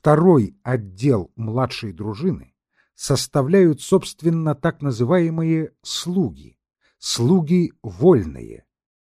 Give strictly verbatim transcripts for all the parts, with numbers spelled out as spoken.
второй отдел младшей дружины составляют, собственно, так называемые слуги, слуги вольные,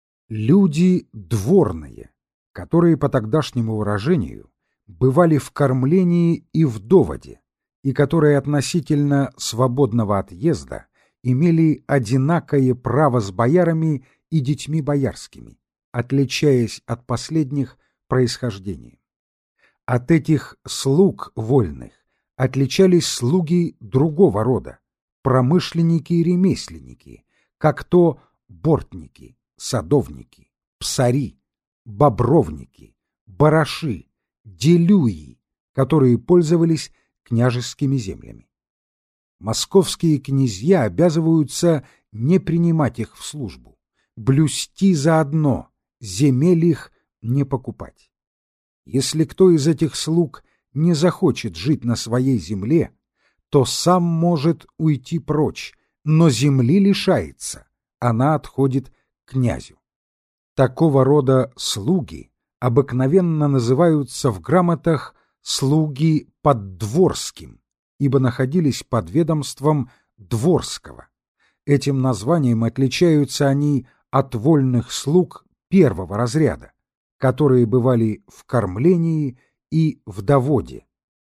люди дворные, которые по тогдашнему выражению бывали в кормлении и в доводе, и которые относительно свободного отъезда имели одинакое право с боярами и детьми боярскими, отличаясь от последних происхождением. От этих слуг вольных отличались слуги другого рода, промышленники и ремесленники, как то бортники, садовники, псари, бобровники, бараши, делюи, которые пользовались княжескими землями. Московские князья обязываются не принимать их в службу, блюсти заодно, земель их не покупать. Если кто из этих слуг не захочет жить на своей земле, то сам может уйти прочь, но земли лишается, она отходит к князю. Такого рода слуги обыкновенно называются в грамотах слуги поддворским, ибо находились под ведомством дворского. Этим названием отличаются они от вольных слуг первого разряда, которые бывали в кормлении и в доводе.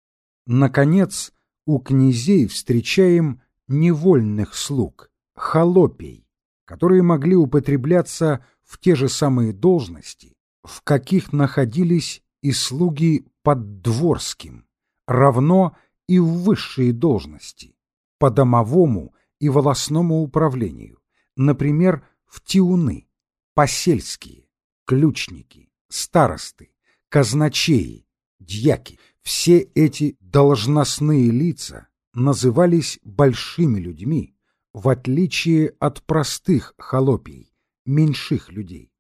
Наконец, у князей встречаем невольных слуг, холопей, которые могли употребляться в те же самые должности, в каких находились и слуги поддворским, равно и в высшие должности, по домовому и волосному управлению, например, в тиуны, посельские, ключники, старосты, казначеи, дьяки. Все эти должностные лица назывались большими людьми, в отличие от простых холопий, меньших людей.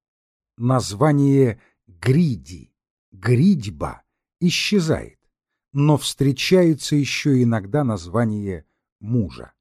Название гриди, гридьба исчезает, но встречается еще иногда название мужа.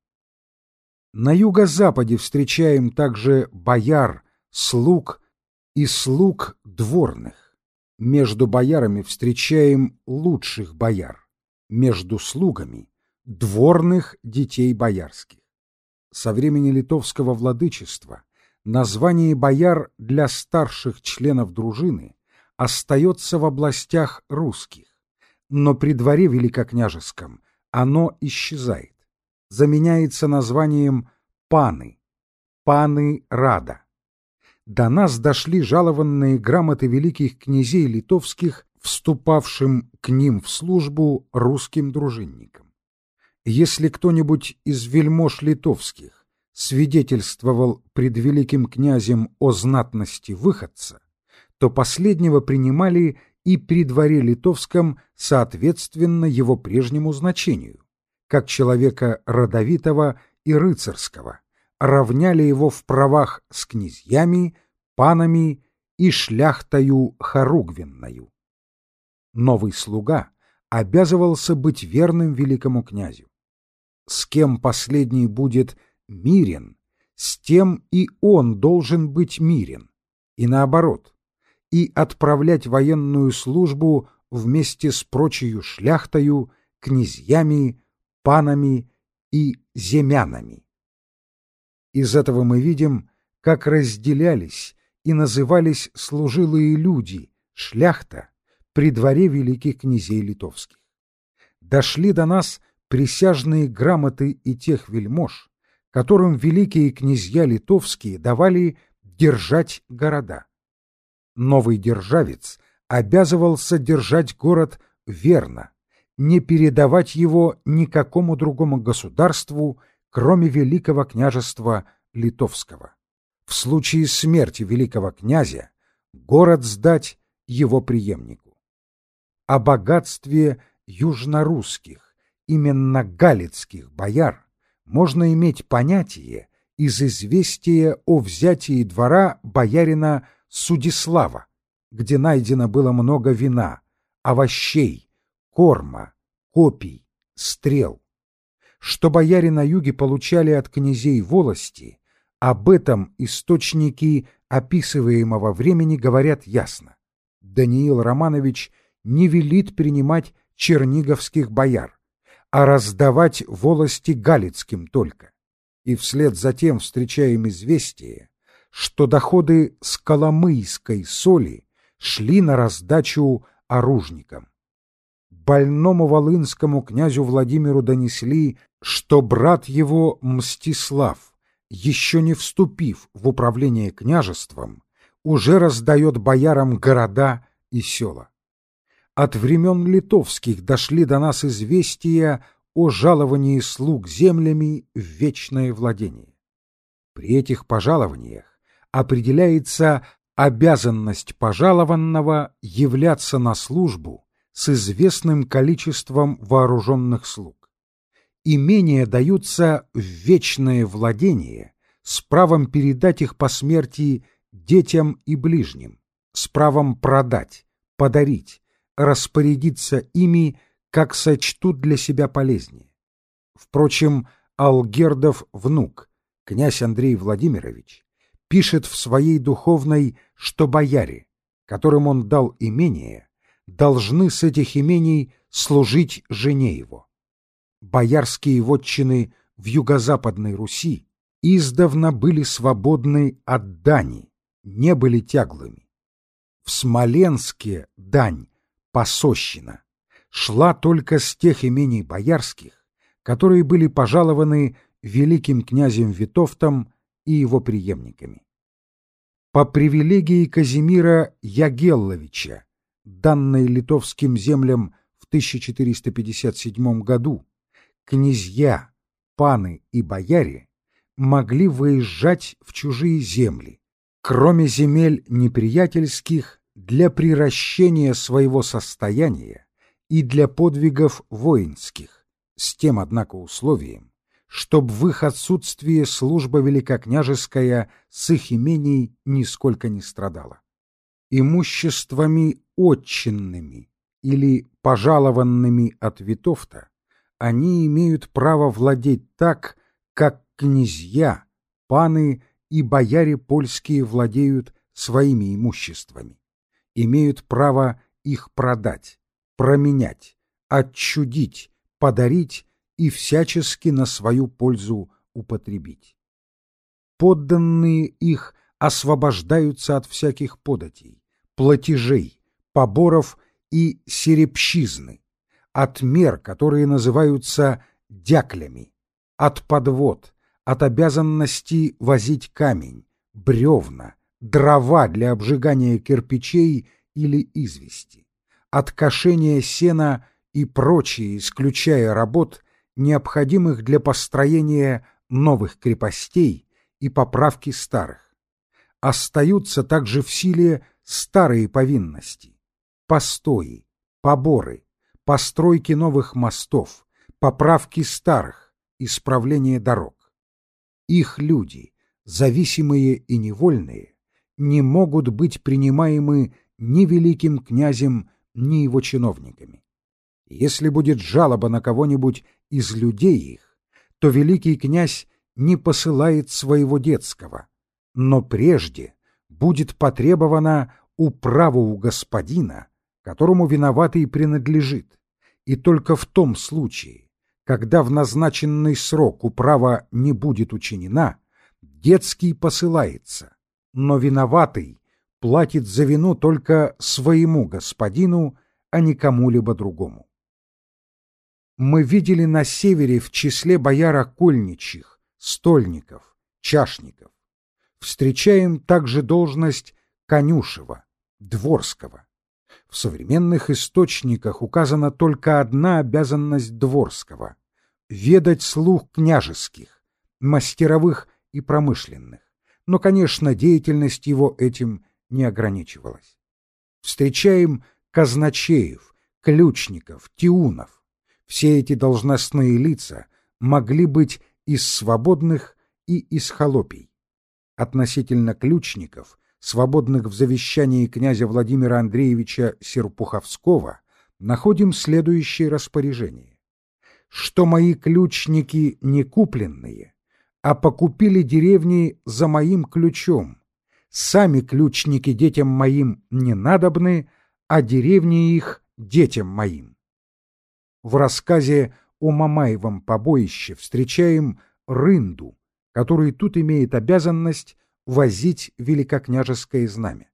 На юго-западе встречаем также бояр, слуг и слуг дворных. Между боярами встречаем лучших бояр, между слугами — дворных детей боярских. Со времени литовского владычества название бояр для старших членов дружины остается в областях русских, но при дворе великокняжеском оно исчезает, заменяется названием паны, паны рада. До нас дошли жалованные грамоты великих князей литовских, вступавшим к ним в службу русским дружинникам. Если кто-нибудь из вельмож литовских свидетельствовал пред великим князем о знатности выходца, то последнего принимали и при дворе литовском соответственно его прежнему значению, как человека родовитого и рыцарского, равняли его в правах с князьями, панами и шляхтою хоругвенною. Новый слуга обязывался быть верным великому князю. С кем последний будет мирен, с тем и он должен быть мирен, и наоборот, и отправлять военную службу вместе с прочею шляхтою, князьями, панами и земянами. Из этого мы видим, как разделялись и назывались служилые люди, шляхта, при дворе великих князей литовских. Дошли до нас присяжные грамоты и тех вельмож, которым великие князья литовские давали держать города. Новый державец обязывался держать город верно, не передавать его никакому другому государству, кроме Великого княжества Литовского. В случае смерти великого князя город сдать его преемнику. О богатстве южнорусских, именно галицких бояр, можно иметь понятие из известия о взятии двора боярина Судислава, где найдено было много вина, овощей, корма, копий, стрел. Что бояре на юге получали от князей волости, об этом источники описываемого времени говорят ясно. Даниил Романович не велит принимать черниговских бояр, а раздавать волости галицким только. И вслед за тем встречаем известие, что доходы с коломыйской соли шли на раздачу оружникам. Больному волынскому князю Владимиру донесли, что брат его Мстислав, еще не вступив в управление княжеством, уже раздает боярам города и села. От времен литовских дошли до нас известия о жаловании слуг землями в вечное владение. При этих пожалованиях определяется обязанность пожалованного являться на службу с известным количеством вооруженных слуг. Имения даются в вечное владение с правом передать их по смерти детям и ближним, с правом продать, подарить, распорядиться ими, как сочтут для себя полезнее. Впрочем, Алгердов внук, князь Андрей Владимирович, пишет в своей духовной, что бояре, которым он дал имение, должны с этих имений служить жене его. Боярские вотчины в юго-западной Руси издавна были свободны от дани, не были тяглыми. В Смоленске дань, посощина, шла только с тех имений боярских, которые были пожалованы великим князем Витовтом и его преемниками. По привилегии Казимира Ягелловича, данной литовским землям в тысяча четыреста пятьдесят седьмом году, князья, паны и бояре могли выезжать в чужие земли, кроме земель неприятельских, для приращения своего состояния и для подвигов воинских, с тем, однако, условием, чтоб в их отсутствие служба великокняжеская с их имений нисколько не страдала. Имуществами отчинными или пожалованными от Витовта они имеют право владеть так, как князья, паны и бояре польские владеют своими имуществами, имеют право их продать, променять, отчудить, подарить и всячески на свою пользу употребить. Подданные их освобождаются от всяких податей, платежей, поборов и серебщизны, от мер, которые называются дяклями, от подвод, от обязанности возить камень, бревна, дрова для обжигания кирпичей или извести, от кошения сена и прочие, исключая работ, необходимых для построения новых крепостей и поправки старых. Остаются также в силе старые повинности, постои, поборы, постройки новых мостов, поправки старых, исправление дорог. Их люди, зависимые и невольные, не могут быть принимаемы ни великим князем, ни его чиновниками. Если будет жалоба на кого-нибудь из людей их, то великий князь не посылает своего детского, но прежде будет потребована управа у господина, которому виноватый принадлежит, и только в том случае, когда в назначенный срок управа не будет учинена, детский посылается, но виноватый платит за вину только своему господину, а не кому-либо другому. Мы видели на севере в числе бояр окольничьих, стольников, чашников. Встречаем также должность конюшева, дворского. В современных источниках указана только одна обязанность дворского — ведать слух княжеских, мастеровых и промышленных. Но, конечно, деятельность его этим не ограничивалась. Встречаем казначеев, ключников, тиунов. Все эти должностные лица могли быть из свободных и из холопий. Относительно ключников, свободных в завещании князя Владимира Андреевича Серпуховского, находим следующее распоряжение: что мои ключники не купленные, а покупили деревни за моим ключом, сами ключники детям моим не надобны, а деревни их детям моим. В рассказе о Мамаевом побоище встречаем рынду, который тут имеет обязанность возить великокняжеское знамя.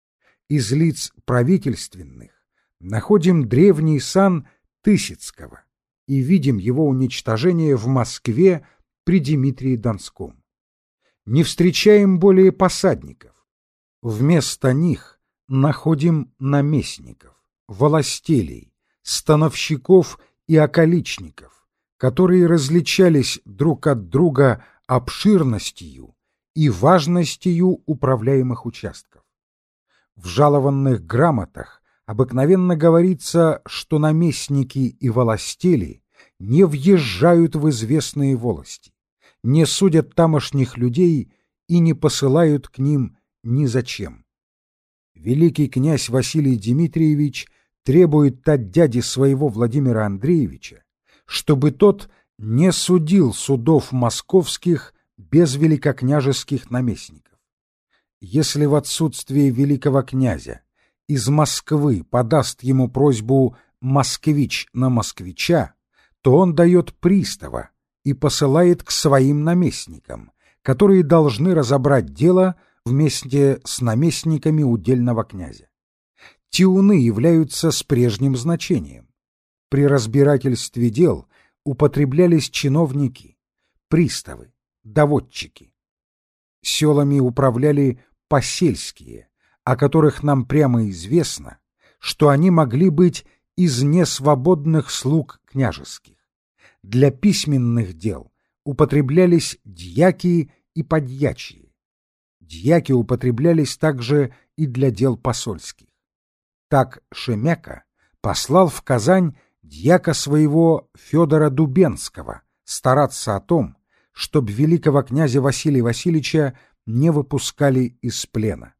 Из лиц правительственных находим древний сан Тысяцкого и видим его уничтожение в Москве при Дмитрии Донском. Не встречаем более посадников. Вместо них находим наместников, волостелей, становщиков и околичников, которые различались друг от друга обширностью и важностью управляемых участков. В жалованных грамотах обыкновенно говорится, что наместники и волостели не въезжают в известные волости, не судят тамошних людей и не посылают к ним ни зачем. Великий князь Василий Дмитриевич требует от дяди своего Владимира Андреевича, чтобы тот не судил судов московских без великокняжеских наместников. Если в отсутствие великого князя из Москвы подаст ему просьбу москвич на москвича, то он дает пристава и посылает к своим наместникам, которые должны разобрать дело вместе с наместниками удельного князя. Тиуны являются с прежним значением. При разбирательстве дел употреблялись чиновники, приставы, доводчики. Селами управляли посельские, о которых нам прямо известно, что они могли быть из несвободных слуг княжеских. Для письменных дел употреблялись дьяки и подьячие. Дьяки употреблялись также и для дел посольских. Так Шемяка послал в Казань дьяка своего Федора Дубенского стараться о том, чтобы великого князя Василия Васильевича не выпускали из плена.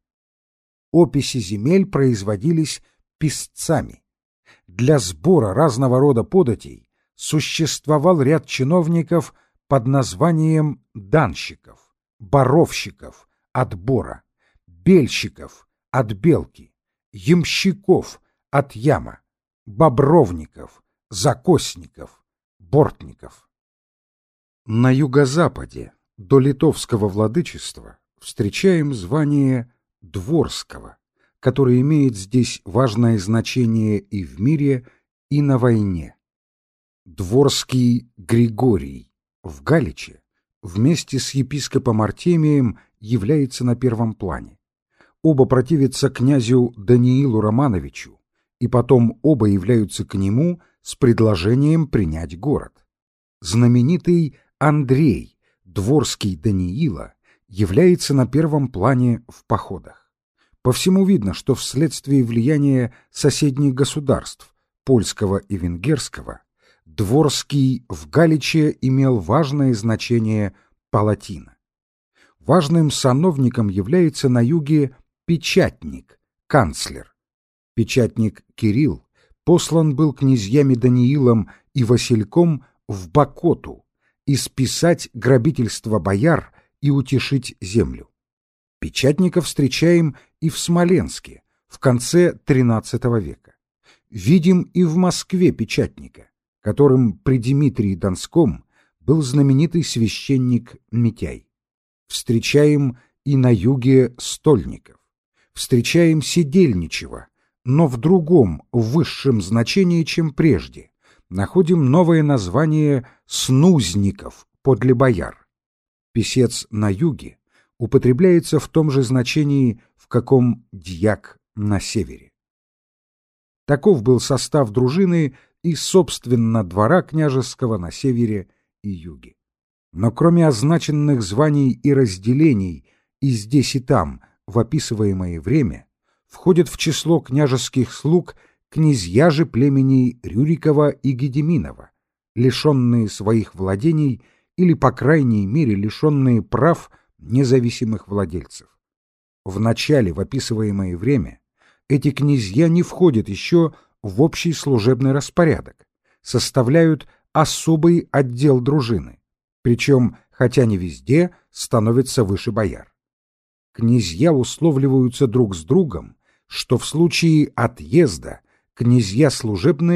Описи земель производились писцами. Для сбора разного рода податей существовал ряд чиновников под названием данщиков, боровщиков от бора, бельщиков от белки, ямщиков от яма, бобровников, закосников, бортников. На юго-западе до литовского владычества встречаем звание дворского, которое имеет здесь важное значение и в мире, и на войне. Дворский Григорий в Галиче вместе с епископом Артемием является на первом плане. Оба противятся князю Даниилу Романовичу, и потом оба являются к нему с предложением принять город. Знаменитый Андрей, дворский Даниила, является на первом плане в походах. По всему видно, что вследствие влияния соседних государств, польского и венгерского, Дворский в Галиче имел важное значение палатина. Важным сановником является на юге печатник, канцлер. Печатник Кирилл послан был князьями Даниилом и Васильком в Бакоту исписать грабительство бояр и утешить землю. Печатника встречаем и в Смоленске в конце тринадцатого века. Видим и в Москве печатника, которым при Дмитрии Донском был знаменитый священник Митяй. Встречаем и на юге стольников. Встречаем Сидельничего, но в другом, высшем значении, чем прежде. Находим новое название снузников подле бояр. Писец на юге употребляется в том же значении, в каком дьяк на севере. Таков был состав дружины и, собственно, двора княжеского на севере и юге. Но кроме означенных званий и разделений и здесь и там в описываемое время, входят в число княжеских слуг князья же племени Рюрикова и Гедеминова, лишенные своих владений или, по крайней мере, лишенные прав независимых владельцев. В начале, в описываемое время, эти князья не входят еще в общий служебный распорядок, составляют особый отдел дружины, причем, хотя не везде, становятся выше бояр. Князья условливаются друг с другом, что в случае отъезда князья служебные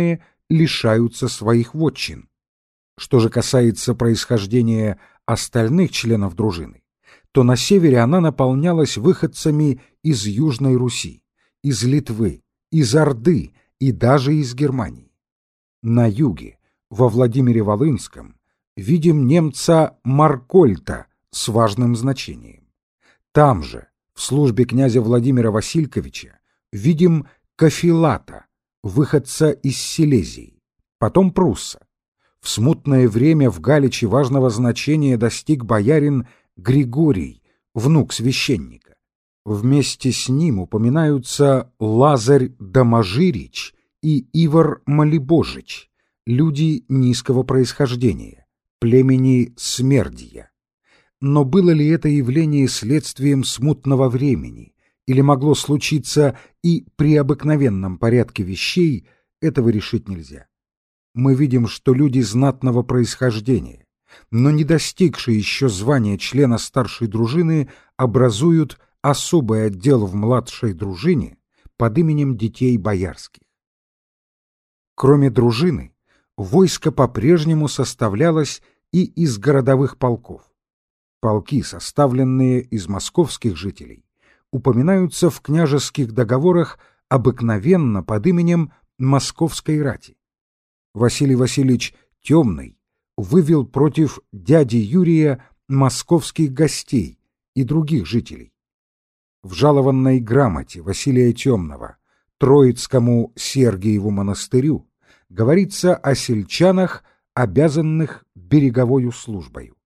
лишаются своих вотчин. Что же касается происхождения остальных членов дружины, то на севере она наполнялась выходцами из Южной Руси, из Литвы, из Орды и даже из Германии. На юге, во Владимире-Волынском, видим немца Маркольта с важным значением. Там же, в службе князя Владимира Васильковича, видим Кафилата, выходца из Силезии, потом Прусса. В смутное время в Галиче важного значения достиг боярин Григорий, внук священника. Вместе с ним упоминаются Лазарь Доможирич и Ивар Молибожич, люди низкого происхождения, племени Смердия. Но было ли это явление следствием смутного времени, или могло случиться и при обыкновенном порядке вещей, этого решить нельзя. Мы видим, что люди знатного происхождения, но не достигшие еще звания члена старшей дружины, образуют особый отдел в младшей дружине под именем детей боярских. Кроме дружины, войско по-прежнему составлялось и из городовых полков. Полки, составленные из московских жителей, упоминаются в княжеских договорах обыкновенно под именем Московской рати. Василий Васильевич Темный вывел против дяди Юрия московских гостей и других жителей. В жалованной грамоте Василия Темного Троицкому Сергиеву монастырю говорится о сельчанах, обязанных береговою службою.